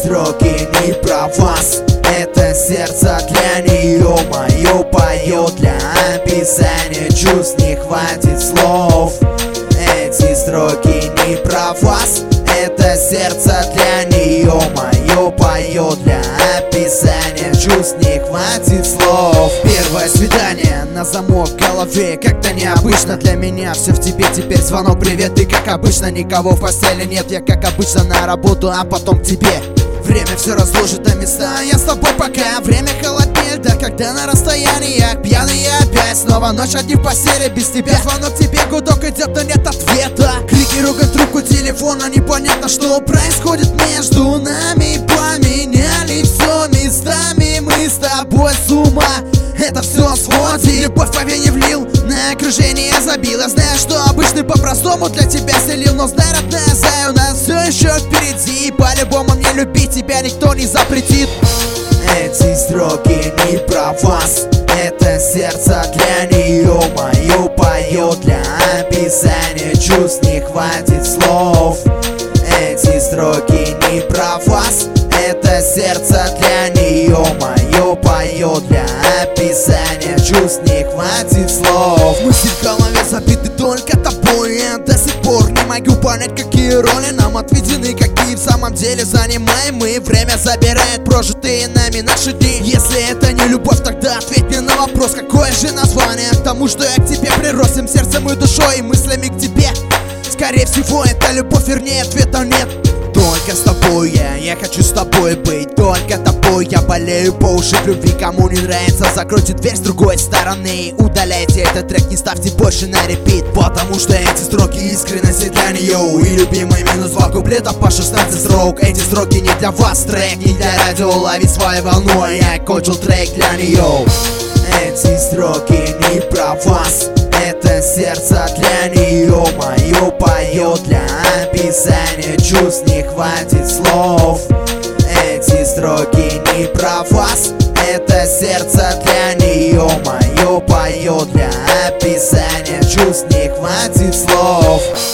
строки не про вас, это сердце для нее мое поет. Для описания чувств не хватит слов. Эти строки не про вас, это сердце для нее мое поет. Для описания чувств не хватит слов. Первое свидание на замок в голове, как-то необычно для меня. Все в тебе, теперь звонок, привет. И как обычно никого в постели нет. Я как обычно на работу, а потом к тебе. Время все разложит на места, я с тобой пока. Время холоднее, да когда на расстояниях. Пьяный опять, снова ночь одни в постели без тебя. Звонок тебе, гудок идет, но нет ответа. Крики, ругань, трубку телефона, непонятно, что происходит между нами. Поменяли все местами, мы с тобой с ума. Это все сводит, любовь по вене влил, на окружение забил. Я знаю, что обычный по-простому для тебя селил, но знай, родная, зая, у нас все еще впереди. По-любому мне любить тебя никто не запретит. Эти строки не про вас, это сердце для нее мое поет. Для описания чувств не хватит слов. Эти строки не про вас, это сердце для нее мое поет. Для описания чувств не хватит слов. Мысли в голове забиты только тобой. Я до сих пор не могу понять, какие роли нам отведены, какие в самом деле занимаем мы. Время забирает прожитые нами наши дни. Если это не любовь, тогда ответь мне на вопрос, какое же название к тому, что я к тебе прирос всем сердцем и душой, и мыслями к тебе. Скорее всего, это любовь, вернее, ответа нет. Только с тобой я хочу с тобой быть. Только тобой я болею по уши в любви. Кому не нравится, закройте дверь с другой стороны. Удаляйте этот трек, не ставьте больше на репит. Потому что эти строки искренности для нее. И любимый минус 2 куплета по 16 строк. Эти строки не для вас, трек не для радио. Лови свою волну, а я кончил трек для нее. Эти строки не про вас, это сердце для нее мое поет. Для описания чувств не хватит слов. Эти строки не про вас, это сердце для нее мое поет. Для описания чувств не хватит слов.